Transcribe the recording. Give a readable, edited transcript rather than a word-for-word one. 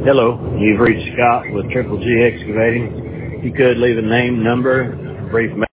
Hello, you've reached Scott with Triple G Excavating. If you could leave a name, number, brief